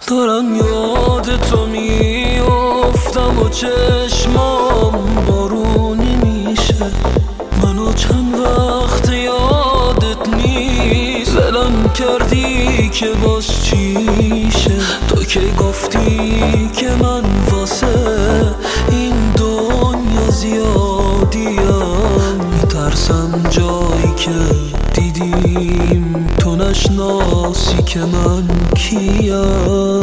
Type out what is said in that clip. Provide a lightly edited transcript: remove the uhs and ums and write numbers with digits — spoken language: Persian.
دارم یاد تو میافتم و چشمام بارونی میشه. منو چند وقت یادت نیست، ولم کردی که باز چیشه. تو که گفتی که من واسه این دنیا زیادیم، میترسم جایی که دیدیم تو نشناسی که من کیم.